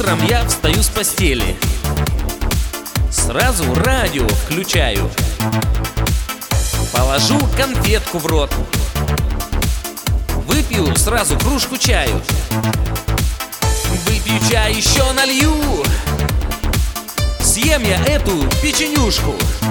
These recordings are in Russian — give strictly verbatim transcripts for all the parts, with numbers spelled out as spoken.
Утром я встаю с постели, сразу радио включаю, положу конфетку в рот, выпью сразу кружку чаю. Выпью чай, еще налью, съем я эту печенюшку.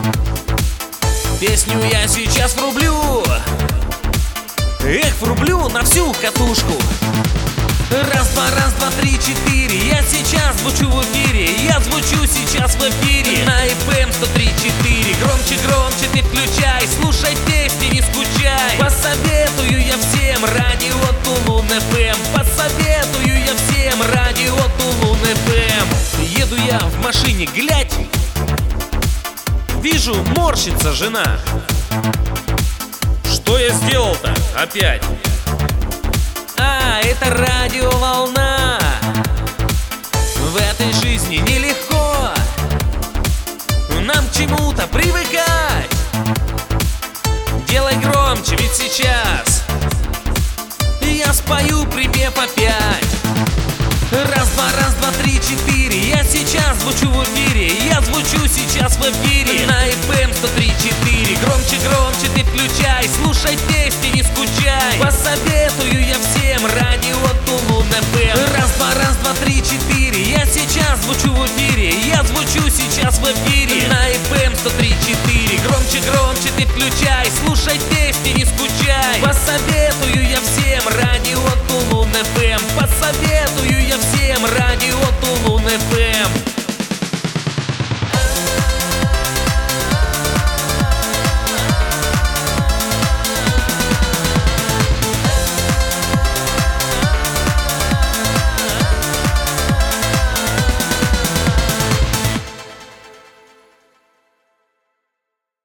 Песню я сейчас врублю, эх, врублю на всю катушку. Раз, два, раз, два, три, четыре, я сейчас звучу в эфире, я звучу сейчас в эфире на эф эм сто три четыре. Громче, громче ты включай, слушай песни, не скучай. Посоветую я всем радио Тулун эф эм, посоветую я всем радио Тулун эф эм. Еду я в машине, глядь, вижу, морщится жена. Что я сделал-то опять? А, это радиоволна. В этой жизни нелегко нам к чему-то привыкать. Делай громче, ведь сейчас я спою припев опять. Раз, два, раз, два, три, четыре, я сейчас звучу в эфире, я звучу сейчас в эфире на эф эм сто три четыре. Громче, громче ты включай, слушай песни, не скучай. Посоветую я всем радио Тулун эф эм. Раз, два, раз, два, три, четыре, я сейчас звучу в эфире, я звучу сейчас в эфире на эф эм сто три четыре. Громче, громче ты включай, слушай песни, не скучай. Посоветую я всем радио Тулун эф эм, посоветую я всем радио Тулун эф эм.